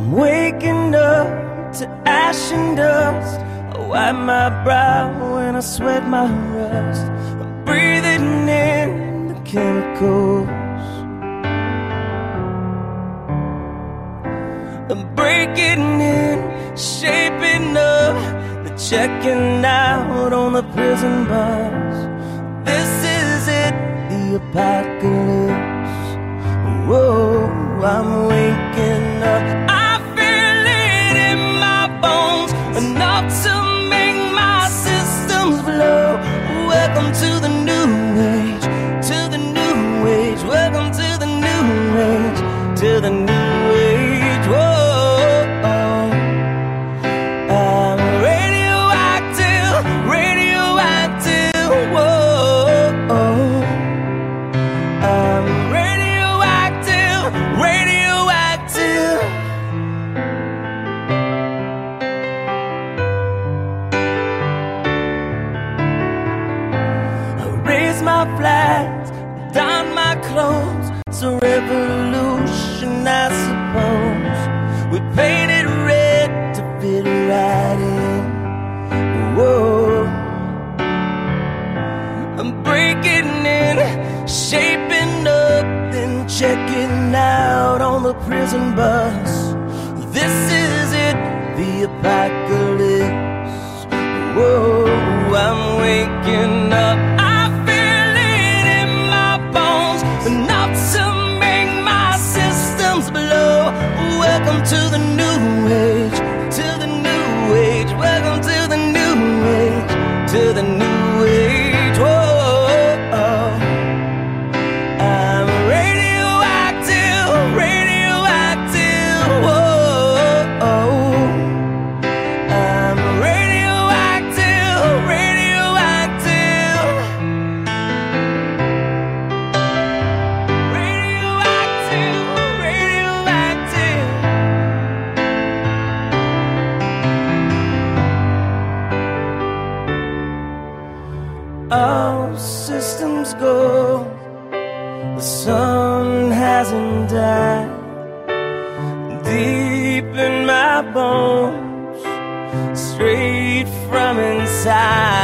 I'm waking up to ash and dust. I wipe my brow and I sweat my rust. I'm breathing in the chemicals. I'm breaking in, shaping up, the checking out on the prison bus. This is it, the apocalypse. Whoa, I'm waking up. I feel it in my bones, enough to make my systems blow. Welcome to the new age, to the new age. Welcome to the new age, to the new age. Whoa. Flags, don my clothes. It's a revolution, I suppose. We painted red to fit right in. Whoa, I'm breaking in, shaping up, then checking out on the prison bus. This is it, the apocalypse. Whoa, I'm waking up. Welcome to the new age, to the new age. Welcome to the new age, to the new age. Whoa, I'm radioactive, radioactive. Whoa, I'm radioactive, radioactive. Radioactive, radioactive. All systems go, the sun hasn't died. Deep in my bones, straight from inside.